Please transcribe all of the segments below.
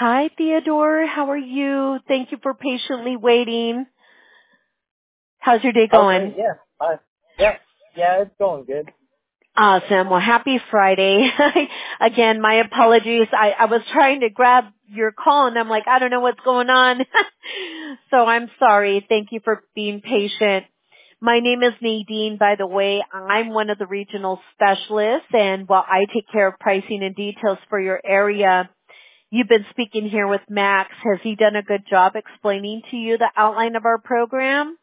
Hi, Theodore. How are you? Thank you for patiently waiting. How's your day Okay, going? yeah. Yeah, it's going good. Awesome. Well, happy Friday. Again, my apologies. I was trying to grab your call and I'm like, I don't know what's going on. So I'm sorry. Thank you for being patient. My name is Nadine, by the way. I'm one of the regional specialists, and while I take care of pricing and details for your area, you've been speaking here with Max. Has he done a good job explaining to you the outline of our program?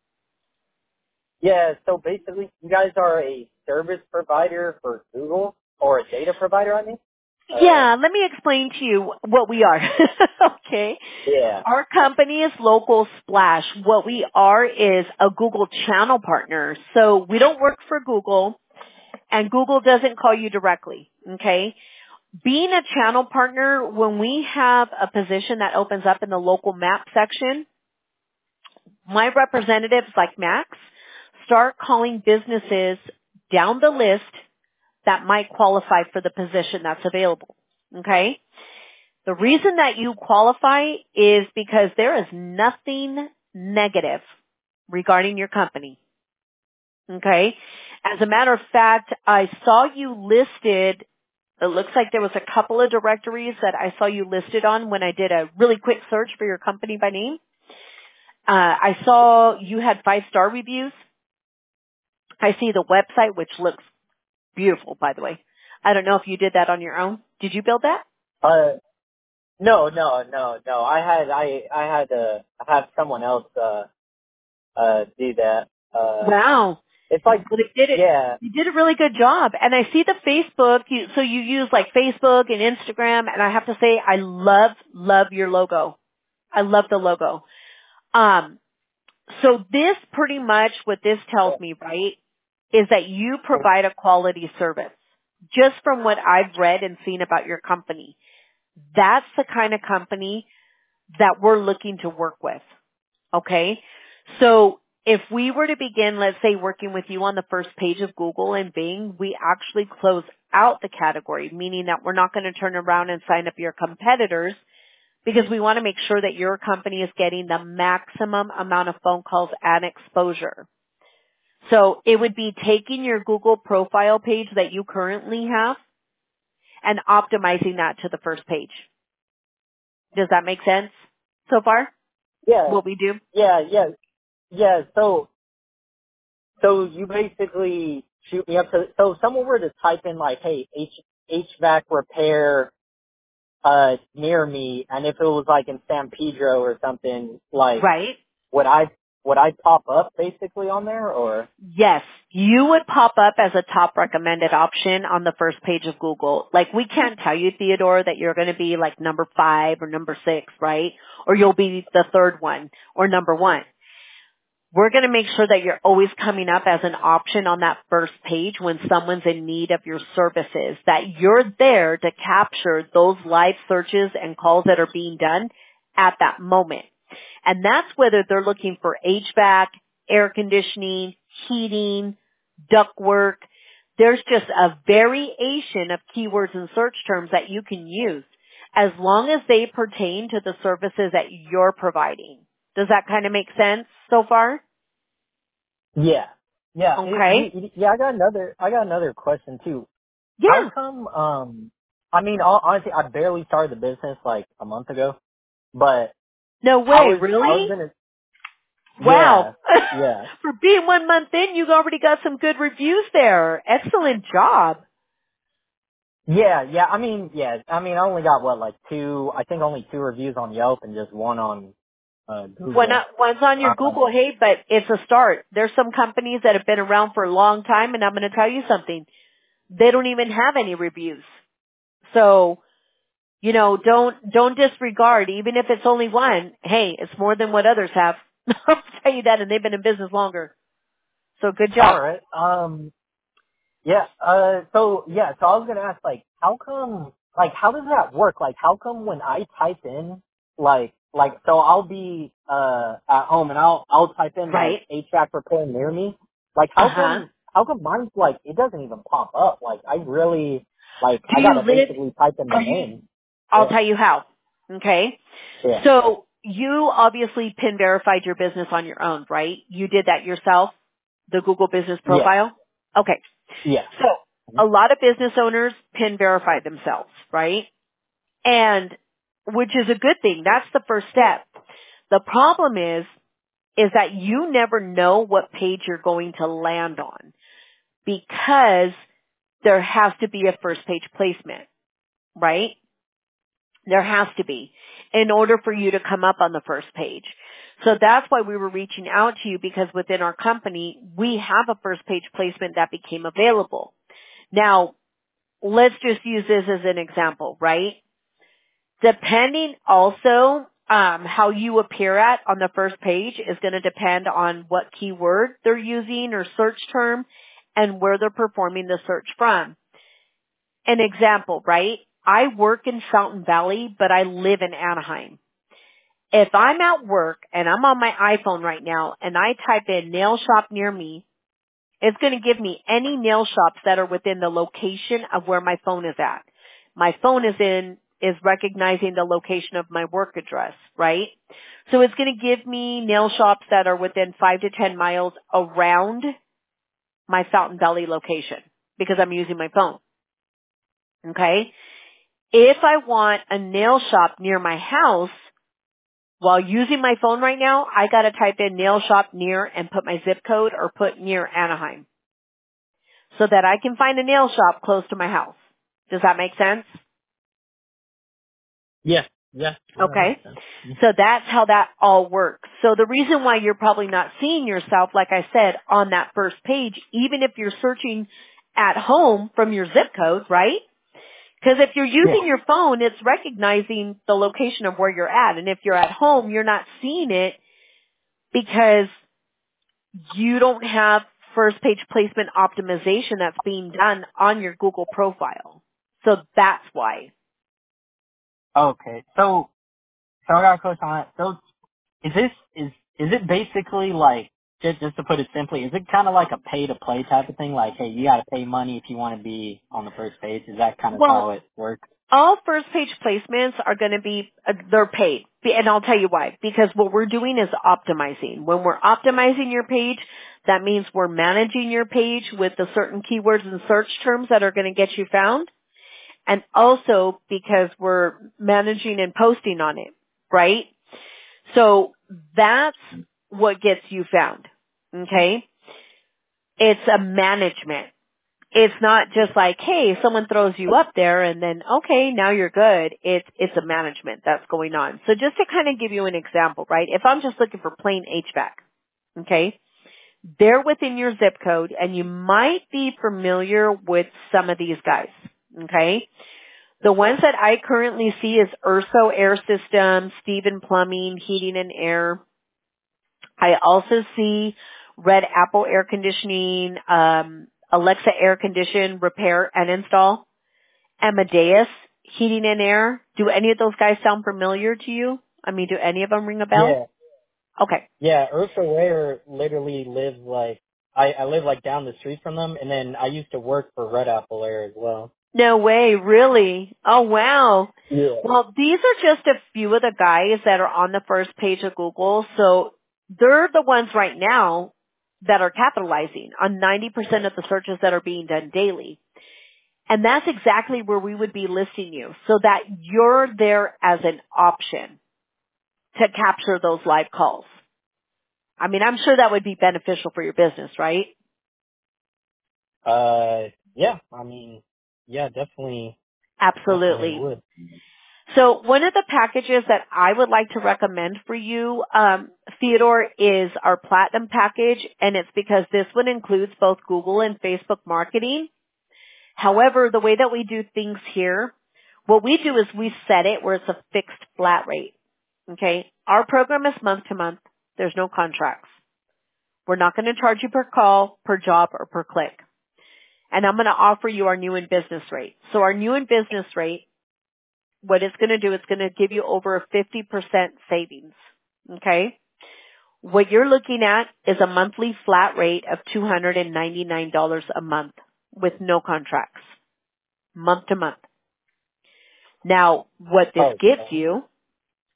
Yeah, so basically, you guys are a service provider for Google, or a data provider, I mean? Yeah, let me explain to you what we are. Okay. Yeah. Our company is Local Splash. What we are is a Google channel partner. So we don't work for Google, and Google doesn't call you directly. Okay. Being a channel partner, when we have a position that opens up in the local map section, my representatives like Max start calling businesses down the list that might qualify for the position that's available. Okay? The reason that you qualify is because there is nothing negative regarding your company. Okay? As a matter of fact, I saw you listed, it looks like there was a couple of directories that I saw you listed on when I did a really quick search for your company by name. I saw you had 5-star reviews. I see the website, which looks beautiful, by the way. I don't know if you did that on your own. Did you build that? No. I had someone else, do that. Wow. It's like, Well, they did it. yeah, You did a really good job. And I see the Facebook. So you use like Facebook and Instagram. And I have to say, I love your logo. I love the logo. So this pretty much what this tells me, right, is that you provide a quality service. Just from what I've read and seen about your company. That's the kind of company that we're looking to work with. Okay? So if we were to begin, let's say, working with you on the first page of Google and Bing, we actually close out the category, meaning that we're not going to turn around and sign up your competitors because we want to make sure that your company is getting the maximum amount of phone calls and exposure. So it would be taking your Google profile page that you currently have and optimizing that to the first page. Does that make sense so far? yeah, What we do? yeah, so you basically shoot me up to, so if someone were to type in like, hey, HVAC repair, near me, and if it was like in San Pedro or something, like, Right? would I pop up basically on there, or? Yes, you would pop up as a top recommended option on the first page of Google. Like we can't tell you, Theodore, that you're going to be like number 5 or number 6, right? Or you'll be the third one or number 1. We're going to make sure that you're always coming up as an option on that first page when someone's in need of your services, that you're there to capture those live searches and calls that are being done at that moment. And that's whether they're looking for HVAC, air conditioning, heating, ductwork. There's just a variation of keywords and search terms that you can use as long as they pertain to the services that you're providing. Does that kind of make sense so far? Yeah. Yeah. Okay. Yeah, I got another question too. How Yeah. come, I mean, honestly, I barely started the business like a month ago, but No I way, was, I was really? gonna, Wow. yeah, yeah. For being 1 month in, you've already got some good reviews there. Excellent job. I only got what, like I think only 2 reviews on Yelp and just 1 on, Google. One's on your Um, Google, hey, but it's a start. There's some companies that have been around for a long time, and I'm going to tell you something. They don't even have any reviews. So, don't disregard, even if it's only 1. Hey, it's more than what others have. I'll tell you that, and they've been in business longer. So good job. alright, so I was gonna ask, like, how come, like, how does that work? Like, how come when I type in, so I'll be, at home and I'll type in, like, Right? HVAC repair near me? Like, Uh-huh. how come mine's, like, it doesn't even pop up? Like, I really, like, Do I you gotta live, basically type in the are you, name. I'll Yeah. tell you how. Okay? Yeah. So you obviously PIN verified your business on your own, right? You did that yourself, the Google Business Yeah. Profile? Okay. Yeah. So a lot of business owners PIN verify themselves, right? And which is a good thing. That's the first step. The problem is that you never know what page you're going to land on because there has to be a first page placement, right? There has to be in order for you to come up on the first page. So that's why we were reaching out to you because within our company, we have a first page placement that became available. Now, let's just use this as an example, right? Depending also how you appear at on the first page is going to depend on what keyword they're using or search term and where they're performing the search from. An example, right? I work in Fountain Valley, but I live in Anaheim. If I'm at work and I'm on my iPhone right now and I type in nail shop near me, it's going to give me any nail shops that are within the location of where my phone is at. My phone is recognizing the location of my work address, right? So it's going to give me nail shops that are within 5 to 10 miles around my Fountain Valley location because I'm using my phone. Okay? If I want a nail shop near my house, while using my phone right now, I got to type in nail shop near and put my zip code or put near Anaheim so that I can find a nail shop close to my house. Does that make sense? Yeah. Yeah. Yeah, that Okay. makes sense. So that's how that all works. So the reason why you're probably not seeing yourself, like I said, on that first page, even if you're searching at home from your zip code, right? Because if you're Yeah. using your phone, it's recognizing the location of where you're at. And if you're at home, you're not seeing it because you don't have first page placement optimization that's being done on your Google profile. So that's why. Okay. So I got a question on that. So is it basically like just to put it simply, is it kind of like a pay to play type of thing? Like, hey, you got to pay money if you want to be on the first page. Is that kind of how Well, it works? all first page placements are going to be, they're paid. And I'll tell you why. Because what we're doing is optimizing. When we're optimizing your page, that means we're managing your page with the certain keywords and search terms that are going to get you found. And also because we're managing and posting on it, right? So that's what gets you found. Okay? It's a management. It's not just like, hey, someone throws you up there and then, okay, now you're good. It's a management that's going on. So just to kind of give you an example, right? If I'm just looking for plain HVAC, okay, they're within your zip code and you might be familiar with some of these guys, okay? The ones that I currently see is Urso Air Systems, Stephen Plumbing, Heating and Air. I also see Red Apple Air Conditioning, Alexa Air Condition Repair and Install, Amadeus Heating and Air. Do any of those guys sound familiar to you? I mean, do any of them ring a bell? Yeah. Okay. Yeah. Ursa Ware literally lives like I live like down the street from them, and then I used to work for Red Apple Air as well. No way, really? Oh, wow. Yeah. Well, these are just a few of the guys that are on the first page of Google. So they're the ones right now that are capitalizing on 90% of the searches that are being done daily. And that's exactly where we would be listing you so that you're there as an option to capture those live calls. I mean, I'm sure that would be beneficial for your business, right? Yeah. I mean, yeah, definitely Absolutely. would. So one of the packages that I would like to recommend for you, Theodore, is our Platinum package, and it's because this one includes both Google and Facebook marketing. However, the way that we do things here, what we do is we set it where it's a fixed flat rate. Okay? Our program is month to month. There's no contracts. We're not going to charge you per call, per job, or per click. And I'm going to offer you our new in business rate. So our new in business rate, what it's going to do, it's going to give you over a 50% savings. Okay? What you're looking at is a monthly flat rate of $299 a month with no contracts, month to month. Now, what this Oh, gives you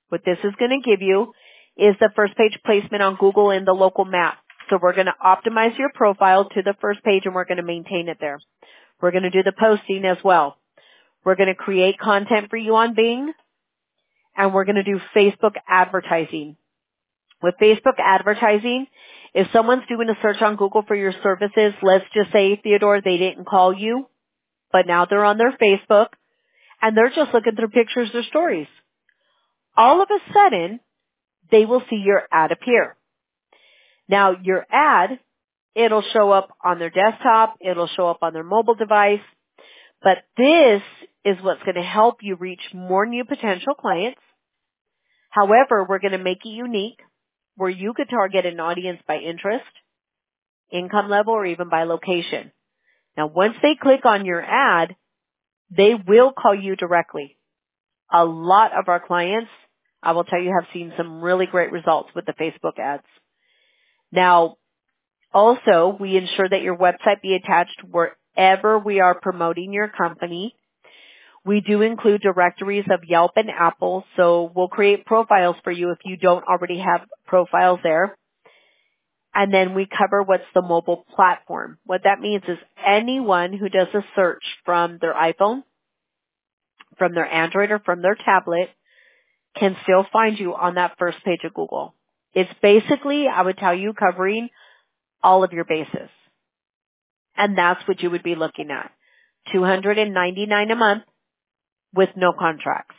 What this is going to give you is the first page placement on Google in the local map. So we're going to optimize your profile to the first page and we're going to maintain it there. We're going to do the posting as well. We're going to create content for you on Bing, and we're going to do Facebook advertising. With Facebook advertising, if someone's doing a search on Google for your services, let's just say, Theodore, they didn't call you, but now they're on their Facebook, and they're just looking through pictures or stories. All of a sudden, they will see your ad appear. Now, your ad, it'll show up on their desktop, it'll show up on their mobile device, but this is what's going to help you reach more new potential clients. However, we're going to make it unique where you could target an audience by interest, income level, or even by location. Now, once they click on your ad, they will call you directly. A lot of our clients, I will tell you, have seen some really great results with the Facebook ads. Now, also, we ensure that your website be attached wherever we are promoting your company. We do include directories of Yelp and Apple, so we'll create profiles for you if you don't already have profiles there. And then we cover what's the mobile platform. What that means is anyone who does a search from their iPhone, from their Android, or from their tablet can still find you on that first page of Google. It's basically, I would tell you, covering all of your bases. And that's what you would be looking at. $299 a month with no contracts.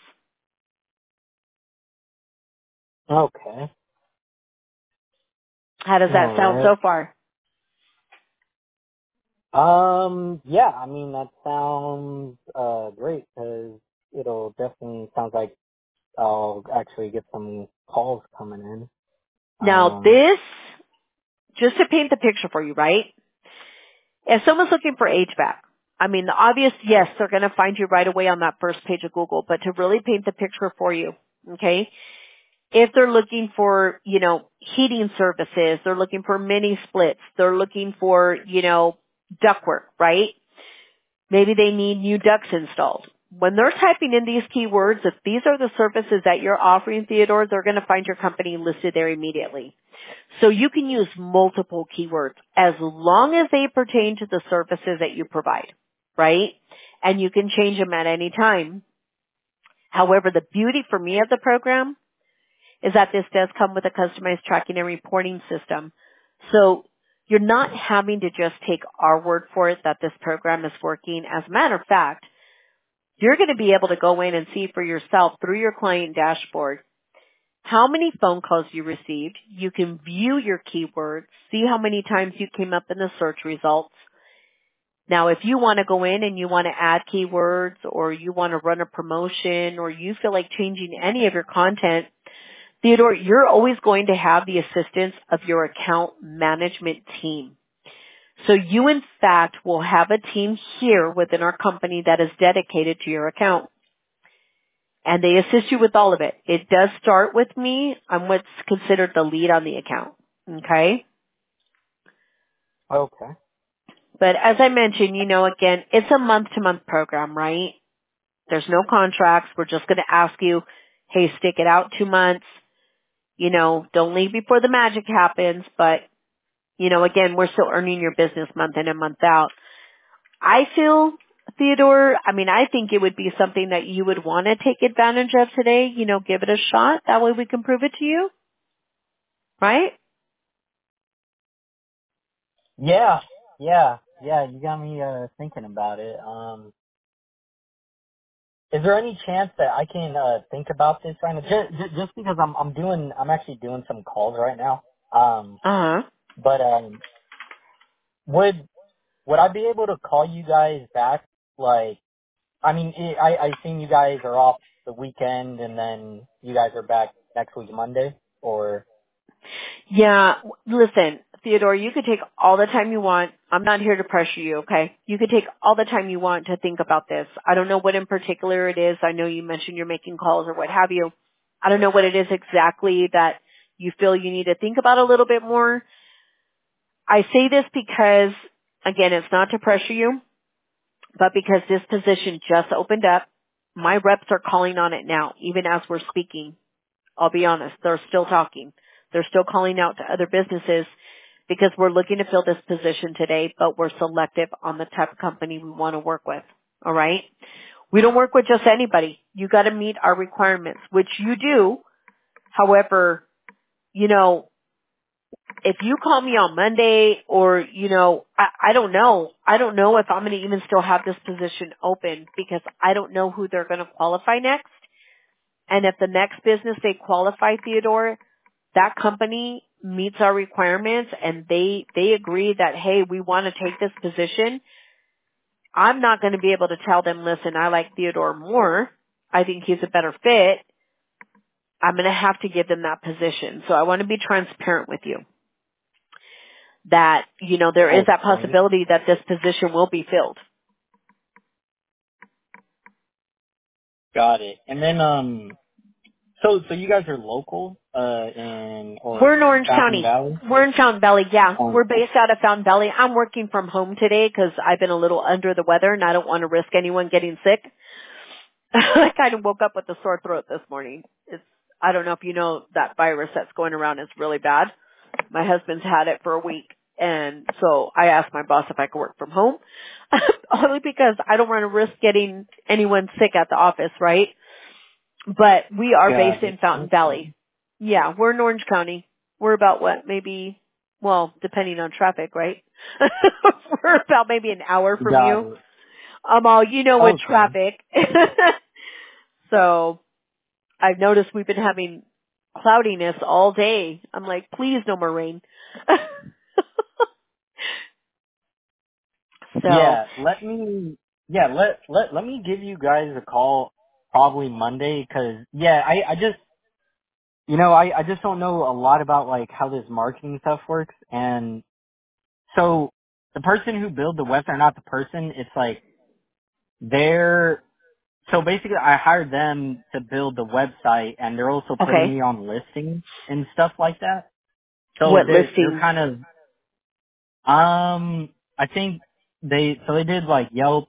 Okay. How does that sound so far? Yeah, I mean, that sounds, great, because it'll definitely, sounds like I'll actually get some calls coming in. Now this, just to paint the picture for you, right? If someone's looking for HVAC, I mean, the obvious, yes, they're going to find you right away on that first page of Google, but to really paint the picture for you, okay? If they're looking for, heating services, they're looking for mini splits, they're looking for, ductwork, right? Maybe they need new ducts installed. When they're typing in these keywords, if these are the services that you're offering, Theodore, they're going to find your company listed there immediately. So you can use multiple keywords as long as they pertain to the services that you provide, right? And you can change them at any time. However, the beauty for me of the program is that this does come with a customized tracking and reporting system. So you're not having to just take our word for it that this program is working. As a matter of fact, you're going to be able to go in and see for yourself through your client dashboard how many phone calls you received. You can view your keywords, see how many times you came up in the search results. Now, if you want to go in and you want to add keywords, or you want to run a promotion, or you feel like changing any of your content, Theodore, you're always going to have the assistance of your account management team. So you, in fact, will have a team here within our company that is dedicated to your account. And they assist you with all of it. It does start with me. I'm what's considered the lead on the account. Okay? Okay. But as I mentioned, again, it's a month-to-month program, right? There's no contracts. We're just going to ask you, hey, stick it out 2 months. Don't leave before the magic happens. But, again, we're still earning your business month in and month out. I feel, Theodore, I think it would be something that you would want to take advantage of today. Give it a shot. That way we can prove it to you. Right? Yeah, you got me, thinking about it. Is there any chance that I can, think about this right now? Just because I'm actually doing some calls right now. But, would I be able to call you guys back? Like, I assume you guys are off the weekend and then you guys are back next week Monday, or? Yeah, listen, Theodore, you could take all the time you want. I'm not here to pressure you, okay? You could take all the time you want to think about this. I don't know what in particular it is. I know you mentioned you're making calls or what have you. I don't know what it is exactly that you feel you need to think about a little bit more. I say this because, again, it's not to pressure you, but because this position just opened up. My reps are calling on it now, even as we're speaking. I'll be honest. They're still talking. They're still calling out to other businesses because we're looking to fill this position today, but we're selective on the type of company we want to work with. All right? We don't work with just anybody. You got to meet our requirements, which you do. However, you know, if you call me on Monday or, you know, I don't know. I don't know if I'm going to even still have this position open because I don't know who they're going to qualify next. And if the next business they qualify, Theodore, that company meets our requirements and they agree that, hey, we want to take this position, I'm not going to be able to tell them, listen, I like Theodore more. I think he's a better fit. I'm going to have to give them that position. So I want to be transparent with you that, you know, there is that possibility that this position will be filled. Got it. And then, so you guys are local, We're in Orange County. Valley? We're in Fountain Valley, yeah. We're based out of Fountain Valley. I'm working from home today because I've been a little under the weather and I don't want to risk anyone getting sick. I kind of woke up with a sore throat this morning. I don't know if you know that virus that's going around is really bad. My husband's had it for a week. And so I asked my boss if I could work from home. Only because I don't want to risk getting anyone sick at the office, right? But we are based in Fountain Valley. Yeah, we're in Orange County. We're about what, maybe, well, depending on traffic, right? We're about maybe an hour from you. You know, with traffic. So I've noticed we've been having cloudiness all day. I'm like, please no more rain. So Yeah, let me give you guys a call probably Monday 'cause I just, you know, I just don't know a lot about like how this marketing stuff works. And so the person who built the website, not the person, it's like so basically I hired them to build the website and they're also putting me on listings and stuff like that. So what they're listing? kind of, I think they did like Yelp,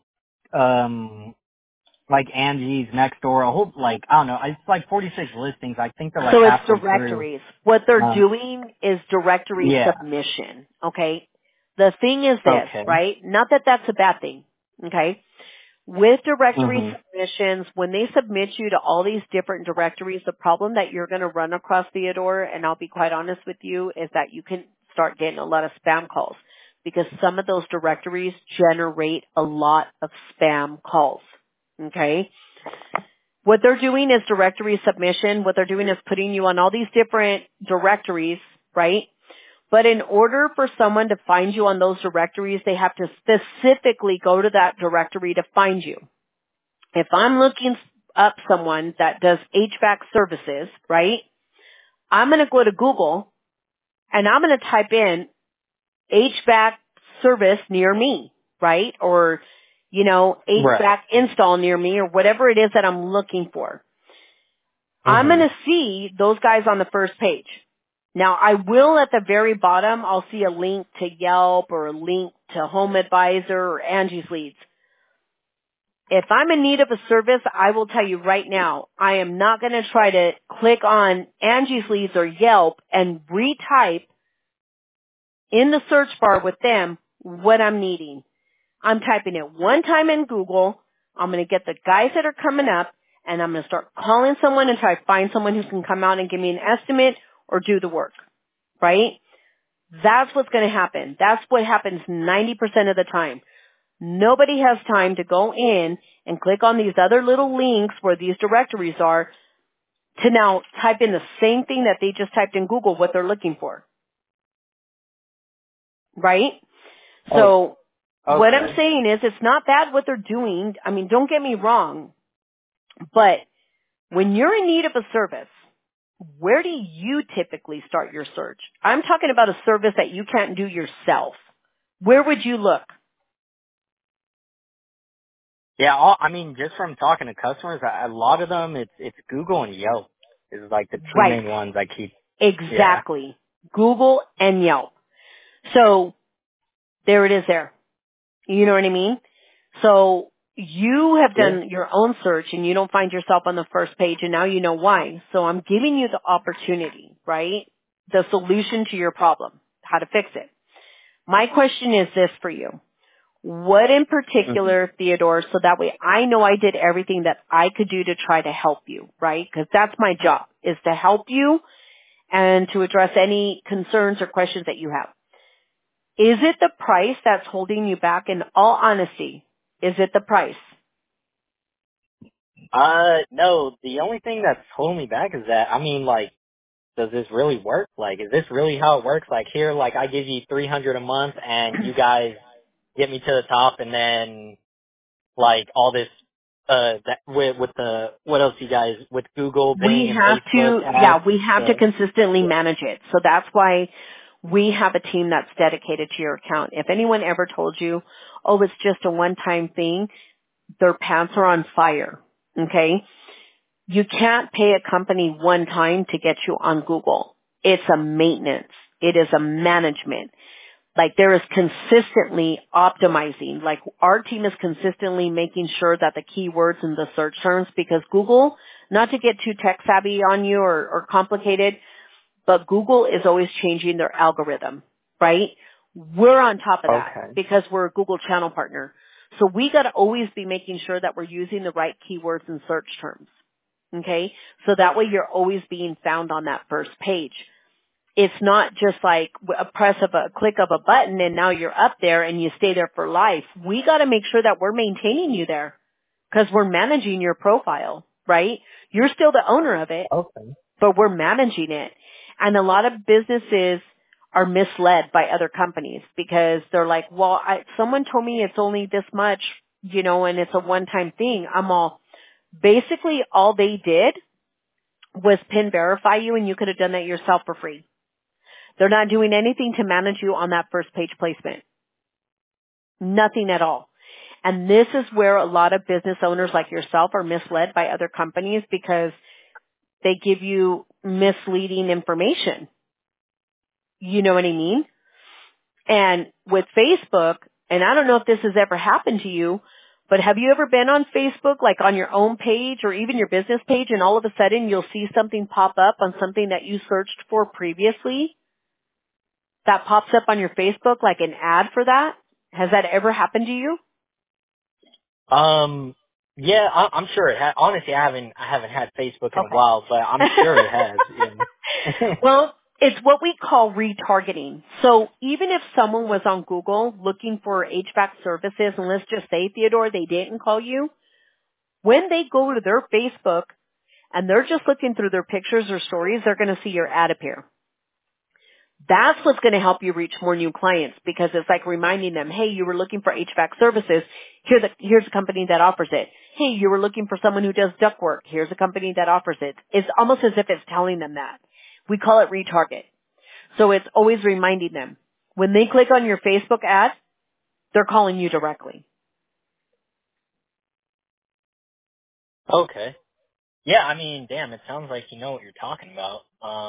like Angie's Next Door, a whole, like, I don't know, it's like 46 listings. I think they're like So it's halfway through. directories. What they're doing is directory submission, okay? The thing is this, right? Not that that's a bad thing, okay? With directory submissions, when they submit you to all these different directories, the problem that you're going to run across, Theodore, and I'll be quite honest with you, is that you can start getting a lot of spam calls because some of those directories generate a lot of spam calls, okay? What they're doing is directory submission. What they're doing is putting you on all these different directories, right? But in order for someone to find you on those directories, they have to specifically go to that directory to find you. If I'm looking up someone that does HVAC services, right, I'm going to go to Google and I'm going to type in HVAC service near me, right? Or, you know, HVAC install near me or whatever it is that I'm looking for. I'm going to see those guys on the first page. Now, I will at the very bottom, I'll see a link to Yelp or a link to Home Advisor or Angie's Leads. If I'm in need of a service, I will tell you right now, I am not going to try to click on Angie's Leads or Yelp and retype in the search bar with them what I'm needing. I'm typing it one time in Google. I'm going to get the guys that are coming up, and I'm going to start calling someone and try to find someone who can come out and give me an estimate or do the work, right? That's what's going to happen. That's what happens 90% of the time. Nobody has time to go in and click on these other little links where these directories are to now type in the same thing that they just typed in Google, what they're looking for, right? So what I'm saying is it's not bad what they're doing. I mean, don't get me wrong, but when you're in need of a service, where do you typically start your search? I'm talking about a service that you can't do yourself. Where would you look? Yeah, I mean, just from talking to customers, a lot of them, it's Google and Yelp is like the two main ones I keep. Exactly. Yeah. Google and Yelp. So there it is there. You know what I mean? So You have Yeah. done your own search and you don't find yourself on the first page and now you know why. So I'm giving you the opportunity, right? The solution to your problem, how to fix it. My question is this for you. What in Mhm. particular, Theodore, so that way I know I did everything that I could do to try to help you, right? Because that's my job, is to help you and to address any concerns or questions that you have. Is it the price that's holding you back? In all honesty, is it the price? No, the only thing that's holding me back is that, I mean, like, does this really work? Like, is this really how it works? Like, here, like, I give you 300 a month and you guys get me to the top and then, like, all this, that, with the, what else you guys, with Google, We Bing, and have Facebook to, ads, we have to the, consistently yeah. manage it. So that's why we have a team that's dedicated to your account. If anyone ever told you, oh, it's just a one-time thing, their pants are on fire. Okay? You can't pay a company one time to get you on Google. It's a maintenance. It is a management. Like there is consistently optimizing. Like our team is consistently making sure that the keywords and the search terms, because Google, not to get too tech savvy on you or complicated, but Google is always changing their algorithm, right? We're on top of that Okay. because we're a Google channel partner. So we got to always be making sure that we're using the right keywords and search terms. Okay? So that way you're always being found on that first page. It's not just like a click of a button and now you're up there and you stay there for life. We got to make sure that we're maintaining you there because we're managing your profile, right? You're still the owner of it, Okay. but we're managing it. And a lot of businesses are misled by other companies because they're like, well, someone told me it's only this much, and it's a one-time thing. Basically all they did was pin verify you and you could have done that yourself for free. They're not doing anything to manage you on that first page placement. Nothing at all. And this is where a lot of business owners like yourself are misled by other companies because they give you misleading information. You know what I mean? And with Facebook, and I don't know if this has ever happened to you, but have you ever been on Facebook, like on your own page or even your business page, and all of a sudden you'll see something pop up on something that you searched for previously that pops up on your Facebook, like an ad for that? Has that ever happened to you? Yeah, I'm sure it has. Honestly, I haven't had Facebook in a Okay. while, but I'm sure it has. Yeah. Well, it's what we call retargeting. So even if someone was on Google looking for HVAC services, and let's just say, Theodore, they didn't call you, when they go to their Facebook and they're just looking through their pictures or stories, they're going to see your ad appear. That's what's going to help you reach more new clients because it's like reminding them, hey, you were looking for HVAC services. Here's a company that offers it. Hey, you were looking for someone who does ductwork. Here's a company that offers it. It's almost as if it's telling them that. We call it retarget. So it's always reminding them. When they click on your Facebook ad, they're calling you directly. Okay. Yeah, I mean, damn, it sounds like you know what you're talking about.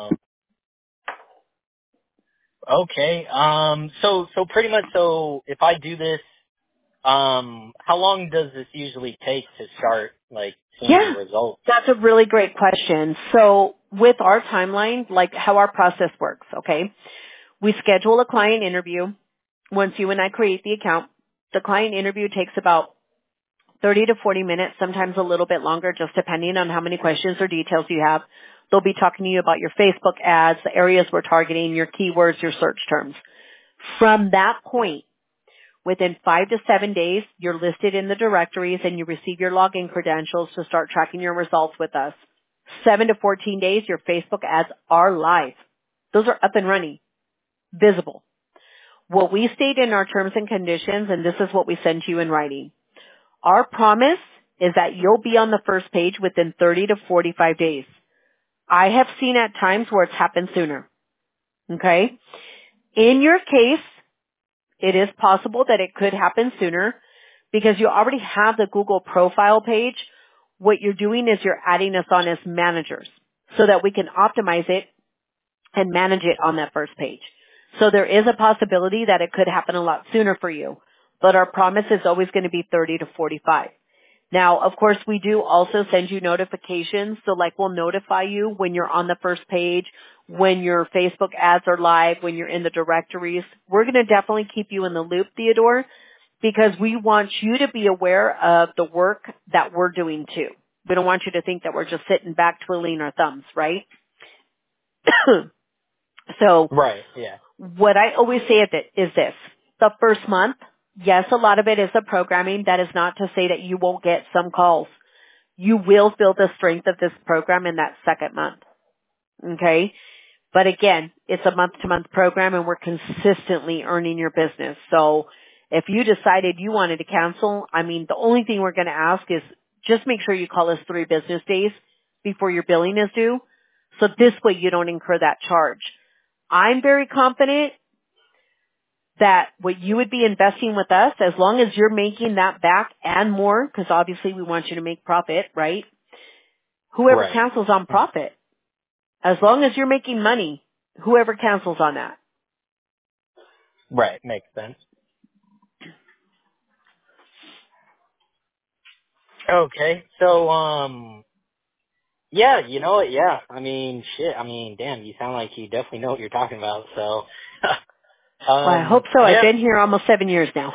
Okay. So pretty much, so if I do this, how long does this usually take to start, like, seeing the Yeah, results? that's a really great question. So with our timeline, like how our process works, okay? We schedule a client interview. Once you and I create the account, the client interview takes about 30 to 40 minutes, sometimes a little bit longer, just depending on how many questions or details you have. They'll be talking to you about your Facebook ads, the areas we're targeting, your keywords, your search terms. From that point, within 5 to 7 days, you're listed in the directories and you receive your login credentials to start tracking your results with us. 7 to 14 days, your Facebook ads are live. Those are up and running, visible. What we state in our terms and conditions, and this is what we send to you in writing. Our promise is that you'll be on the first page within 30 to 45 days. I have seen at times where it's happened sooner. Okay? In your case, it is possible that it could happen sooner because you already have the Google profile page. What you're doing is you're adding us on as managers so that we can optimize it and manage it on that first page. So there is a possibility that it could happen a lot sooner for you. but our promise is always going to be 30 to 45. Now, of course, we do also send you notifications. So like we'll notify you when you're on the first page, when your Facebook ads are live, when you're in the directories. We're going to definitely keep you in the loop, Theodore, because we want you to be aware of the work that we're doing too. We don't want you to think that we're just sitting back twiddling our thumbs, right? So Right. Yeah. what I always say is this. The first month, yes, a lot of it is the programming. That is not to say that you won't get some calls. You will feel the strength of this program in that second month. Okay? But again, it's a month-to-month program and we're consistently earning your business. So if you decided you wanted to cancel, I mean, the only thing we're going to ask is just make sure you call us 3 business days before your billing is due. So this way you don't incur that charge. I'm very confident that what you would be investing with us, as long as you're making that back and more, because obviously we want you to make profit, right? Whoever Right. cancels on profit. As long as you're making money, whoever cancels on that. Right. Makes sense. Okay. So, yeah, you know what? Yeah. I mean, shit. I mean, damn, you sound like you definitely know what you're talking about. So, Well, I hope so. I've yeah. been here almost 7 years now.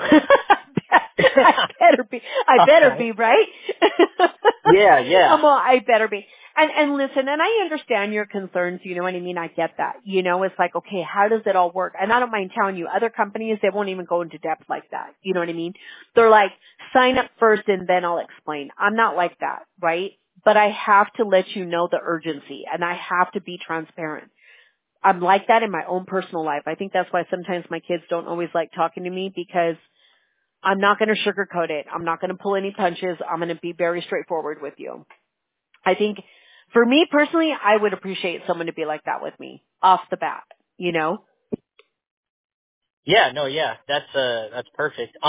I better be, right? Yeah, yeah. I better be. And listen, and I understand your concerns, you know what I mean? I get that. You know, it's like, okay, how does it all work? And I don't mind telling you, other companies, they won't even go into depth like that. You know what I mean? They're like, sign up first and then I'll explain. I'm not like that, right? But I have to let you know the urgency and I have to be transparent. I'm like that in my own personal life. I think that's why sometimes my kids don't always like talking to me because I'm not going to sugarcoat it. I'm not going to pull any punches. I'm going to be very straightforward with you. I think for me personally, I would appreciate someone to be like that with me off the bat, you know? Yeah, no, yeah. That's perfect.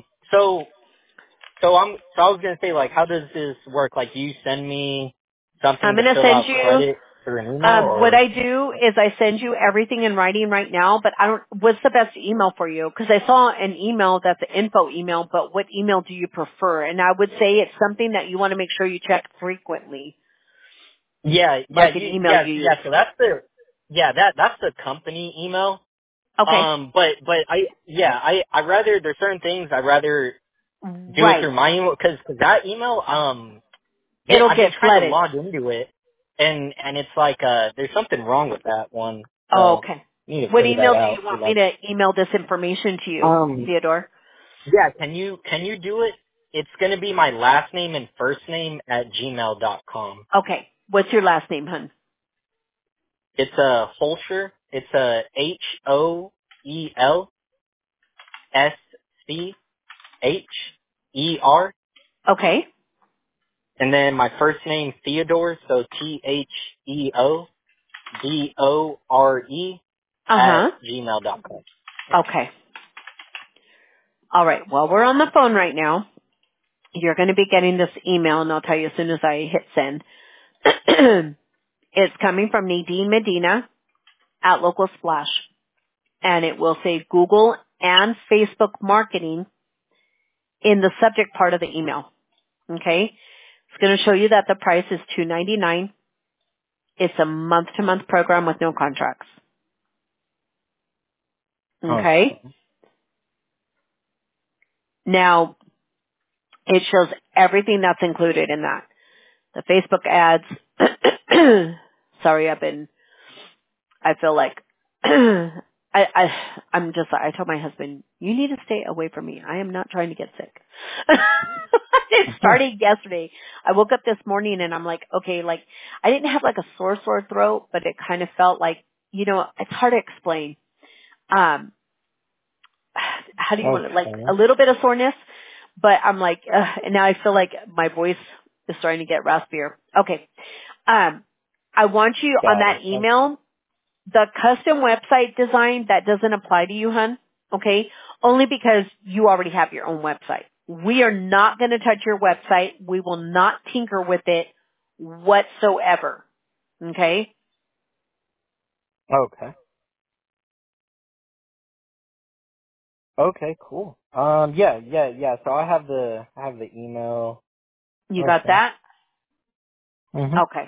So I was gonna say, like, how does this work? Like, do you send me I'm something to going to fill send out you, credit through an email, what or? I do is I send you everything in writing right now, but what's the best email for you? Because I saw an email that's an info email, but what email do you prefer? And I would say it's something that you want to make sure you check frequently, Yeah, like an email you use. So that's the company email. Okay. But I rather, there's certain things I rather do it Right. through my email, because that email, It'll I've been get trying to flooded. log into it, and it's like, there's something wrong with that one, Oh, so okay. you need to What figure that email do you out. want me to email this information to you, Theodore? Yeah, can you do it? It's gonna be my last name and first name at gmail.com. Okay. What's your last name, hun? It's a Holscher. It's a HOELSCHER. Okay. And then my first name, Theodore, so THEODORE at Uh-huh. gmail.com. Okay. All right. Well, we're on the phone right now. You're going to be getting this email, and I'll tell you as soon as I hit send. It's coming from Nadine Medina at Local Splash, and it will say Google and Facebook marketing in the subject part of the email. Okay? It's going to show you that the price is $2.99. It's a month-to-month program with no contracts. Okay? Okay. Now, it shows everything that's included in that. The Facebook ads. Sorry, I feel like, I told my husband, you need to stay away from me. I am not trying to get sick. It started yesterday. I woke up this morning and I'm like, okay, like, I didn't have like a sore throat, but it kind of felt like, you know, it's hard to explain. Um, how do you want it? Like Okay. a little bit of soreness, but I'm like, and now I feel like my voice is starting to get raspier. Okay. I want you on Got that it. email, the custom website design, that doesn't apply to you, hun. Okay. Only because you already have your own website. We are not going to touch your website. We will not tinker with it whatsoever. Okay. Okay. Okay, cool. Yeah. So I have the email. You got Okay. that? Mhm. Okay.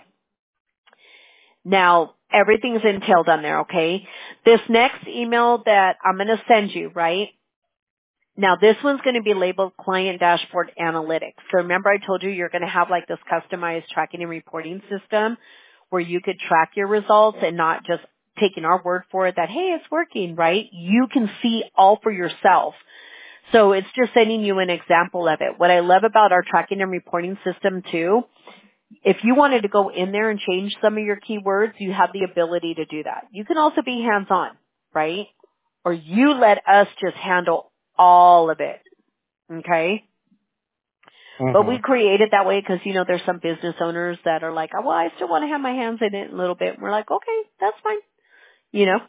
Now, everything's entailed on there, okay? This next email that I'm going to send you, right? Now, this one's going to be labeled Client Dashboard Analytics. So remember I told you you're going to have like this customized tracking and reporting system where you could track your results and not just taking our word for it that, hey, it's working, right? You can see all for yourself. So it's just sending you an example of it. What I love about our tracking and reporting system too, if you wanted to go in there and change some of your keywords, you have the ability to do that. You can also be hands-on, right? Or you let us just handle all of it, okay? But we Mhm. create it that way because, you know, there's some business owners that are like, oh, well, I still want to have my hands in it a little bit. And we're like, okay, that's fine, you know?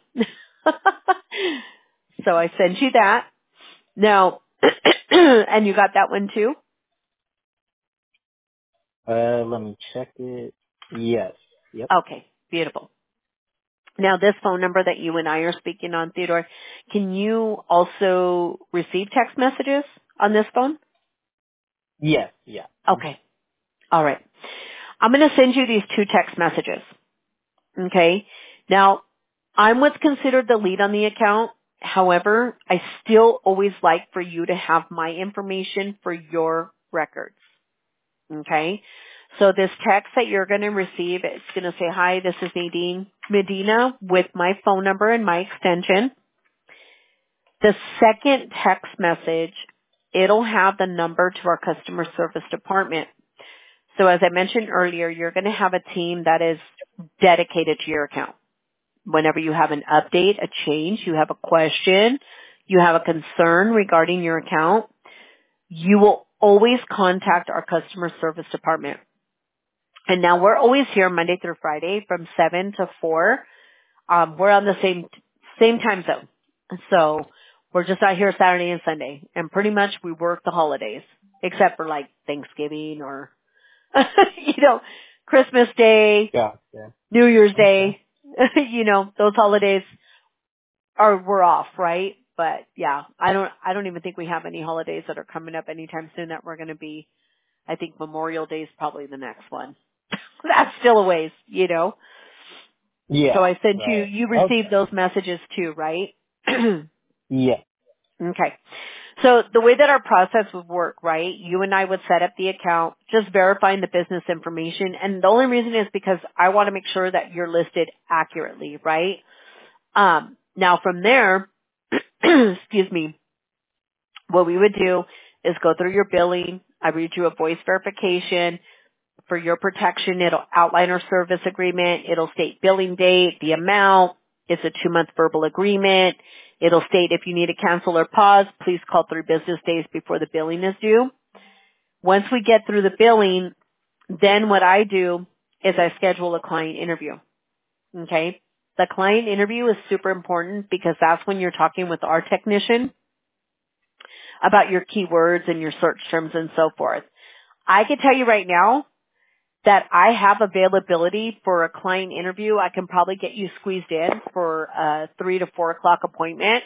So I sent you that. Now, and you got that one too? Let me check it. Yes. Yep. Okay, beautiful. Now, this phone number that you and I are speaking on, Theodore, can you also receive text messages on this phone? Yes. Yeah. Mhm. Okay. All right. I'm going to send you these two text messages. Okay. Now, I'm what's considered the lead on the account. However, I still always like for you to have my information for your records. Okay. So this text that you're going to receive, it's going to say, hi, this is Nadine Medina with my phone number and my extension. The second text message, it'll have the number to our customer service department. So as I mentioned earlier, you're going to have a team that is dedicated to your account. Whenever you have an update, a change, you have a question, you have a concern regarding your account, you will always contact our customer service department. And now we're always here Monday through Friday from 7 to 4. We're on the same time zone. So we're just out here Saturday and Sunday. And pretty much we work the holidays, except for like Thanksgiving or, you know, Christmas Day, Yeah. Yeah. New Year's Okay. Day. You know, those holidays we're off, right? But yeah, I don't even think we have any holidays that are coming up anytime soon that we're going to be. I think Memorial Day is probably the next one. That's still a ways, you know. So Yeah. I sent Right. you received Okay. those messages too, right? Okay. Yeah. So the way that our process would work, right? You and I would set up the account, just verifying the business information. And the only reason is because I want to make sure that you're listed accurately, right? Now from there, excuse me, what we would do is go through your billing. I read you a voice verification. For your protection, it'll outline our service agreement. It'll state billing date, the amount. It's a 2-month verbal agreement. It'll state if you need to cancel or pause, please call 3 business days before the billing is due. Once we get through the billing, then what I do is I schedule a client interview. Okay? The client interview is super important because that's when you're talking with our technician about your keywords and your search terms and so forth. I can tell you right now that I have availability for a client interview. I can probably get you squeezed in for a 3 to 4 o'clock appointment.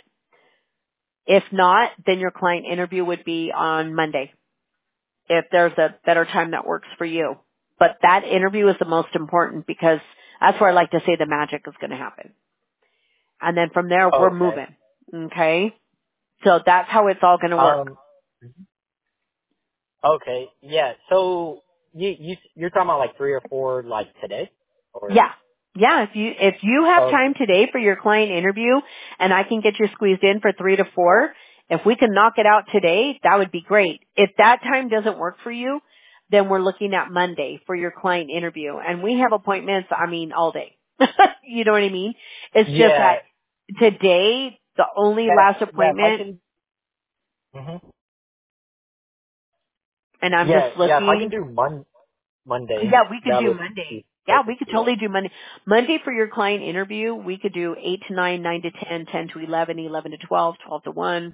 If not, then your client interview would be on Monday if there's a better time that works for you. But that interview is the most important because that's where I like to say the magic is going to happen. And then from there, we're Okay. moving. Okay? So that's how it's all going to work. Um. Okay. Yeah. So you're talking about like 3 or 4 like today, or? Yeah. Yeah, if you have Okay. time today for your client interview and I can get you squeezed in for 3 to 4, if we can knock it out today, that would be great. If that time doesn't work for you, then we're looking at Monday for your client interview. And we have appointments, I mean, all day. You know what I mean? It's just Yeah. that today, the only Yeah. last Yeah. If I appointment, can. Mhm. and I'm just Yeah. Yeah. If I can looking, do Monday, yeah, we could that do would Monday. be Yeah, we perfect. could Yeah. totally do Monday. Monday for your client interview, we could do 8 to 9, 9 to 10, 10 to 11, 11 to 12, 12 to 1,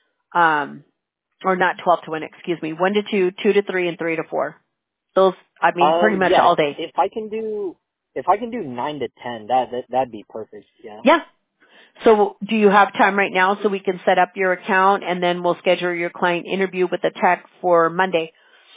or not 12 to 1, excuse me, 1 to 2, 2 to 3, and 3 to 4. Those, I mean, pretty much Yeah. all day. If I can do 9 to 10, that'd be perfect. Yeah. Yeah. So do you have time right now so we can set up your account and then we'll schedule your client interview with the tech for Monday?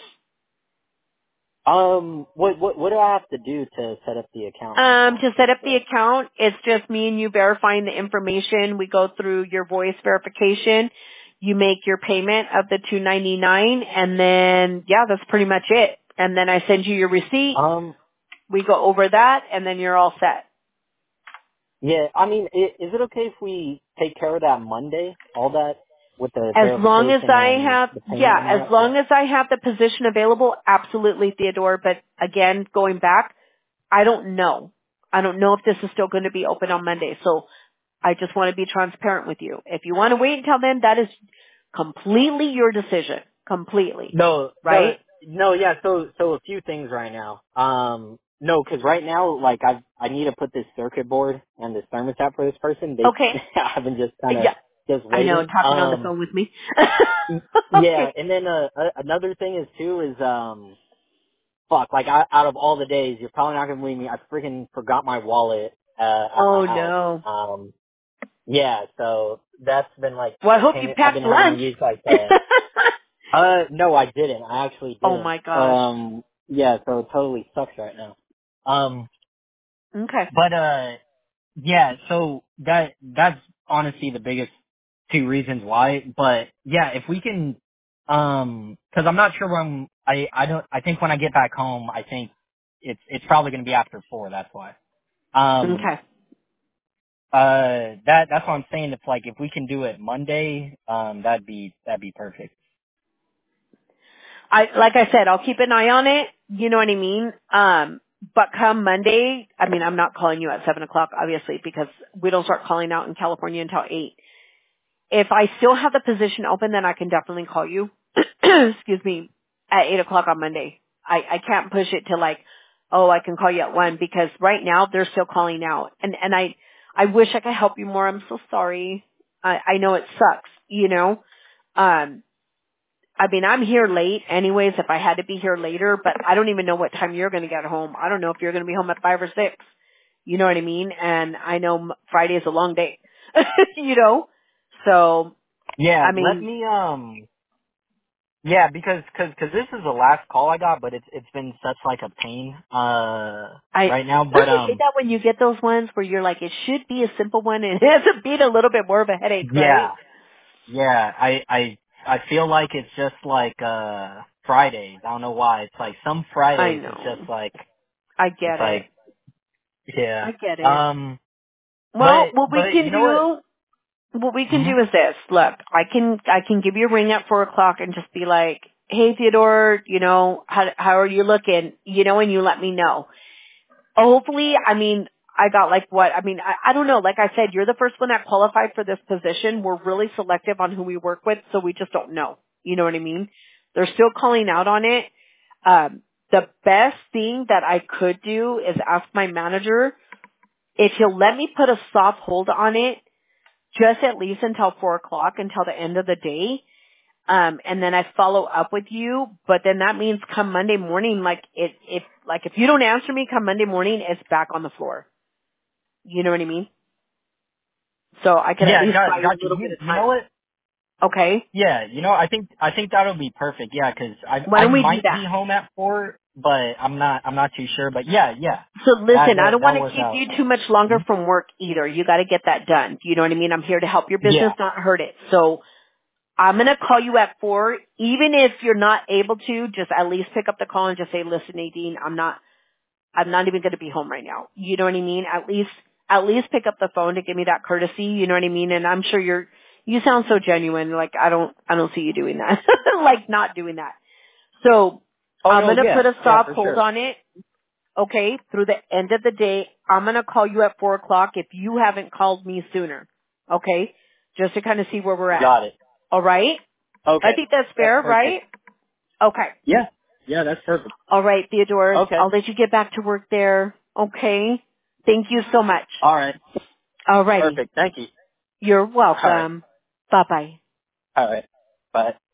What do I have to do to set up the account right now? To set up the account, it's just me and you verifying the information. We go through your voice verification. You make your payment of the $299 and then, yeah, that's pretty much it. And then I send you your receipt. We go over that and then you're all set. Yeah, I mean, is it okay if we take care of that Monday? All that with the As long as verification I and have, the payment yeah, and all as that? long as I have the position available, absolutely, Theodore. But again, going back, I don't know. I don't know if this is still going to be open on Monday. So I just want to be transparent with you. If you want to wait until then, that is completely your decision. Completely. No, Right? yeah. So a few things right now. No, because right now, like I need to put this circuit board and this thermostat for this person. Okay. I've been just kind of Yeah. just I know, waiting. talking on the phone with me. Yeah, Okay. and then another thing is too is fuck, like out of all the days, you're probably not gonna believe me. I freaking forgot my wallet at my Oh house. no. Yeah, so that's been like Well, I a hope you pain. I've been packed having to lunch. use like no, I didn't. I actually Oh didn't. my gosh. Yeah, so it totally sucks right now. Okay. But yeah, so that's honestly the biggest two reasons why. But yeah, if we can, cause I'm not sure when I think when I get back home, I think it's probably gonna be after 4, that's why. Okay. That's what I'm saying. If we can do it Monday, that'd be perfect. Like I said, I'll keep an eye on it. You know what I mean? But come Monday, I mean, I'm not calling you at 7:00, obviously, because we don't start calling out in California until 8. If I still have the position open, then I can definitely call you. Excuse me, at 8:00 on Monday. I can't push it to like, oh, I can call you at 1 because right now they're still calling out, and I wish I could help you more. I'm so sorry. I know it sucks, you know. I mean, I'm here late anyways if I had to be here later, but I don't even know what time you're going to get home. I don't know if you're going to be home at 5 or 6. You know what I mean? And I know Friday is a long day, you know? So, Yeah, I let mean, me yeah, because this is the last call I got, but it's been such like a pain right now. But don't you hate that when you get those ones where you're like, it should be a simple one and it ends up being a little bit more of a headache, right? yeah, I feel like it's just like Fridays. I don't know why. It's like some I Fridays it's just know. like I it's get it. like yeah. I get it. Well, But what we you can know what? do what we can Hmm? do is this. Look, I can give you a ring at 4:00 and just be like, hey Theodore, you know, how are you looking? You know, and you let me know. Hopefully, I mean, I got like what, I mean, I don't know. Like I said, you're the first one that qualified for this position. We're really selective on who we work with, so we just don't know. You know what I mean? They're still calling out on it. The best thing that I could do is ask my manager if he'll let me put a soft hold on it just at least until 4:00, until the end of the day. And then I follow up with you, but then that means come Monday morning, like if you don't answer me come Monday morning, it's back on the floor. You know what I mean? So I could at Yeah, least buy you a gotcha. little bit of You know time. what? Okay? Yeah, you know, I think that'll be perfect. Yeah, 'cause Why I don't we do might be that? home at 4, but I'm not too sure. But yeah, So listen, I don't want that'll to work keep out. you too much longer Mhm. from work either. You got to get that done. You know what I mean? I'm here to help your business, Yeah. not hurt it. So I'm going to call you at 4. Even if you're not able to, just at least pick up the call and just say, listen, Nadine, I'm not even going to be home right now. You know what I mean? At least pick up the phone to give me that courtesy. You know what I mean? And I'm sure you sound so genuine. Like I don't see you doing that. Like not doing that. So Oh I'm no, going to put yeah, a yeah, soft for hold sure. on it. Okay. Through the end of the day, I'm going to call you at 4:00 if you haven't called me sooner. Okay. Just to kind of see where we're at. Got it. All right. I Okay, think that's that's fair, right? perfect. Okay. Yeah, yeah, that's perfect. All right, Theodore. Okay, I'll let you get back to work there. Okay. Thank you so much. all right, All righty. perfect. Thank you. You're All right, welcome. Bye bye. all right, bye.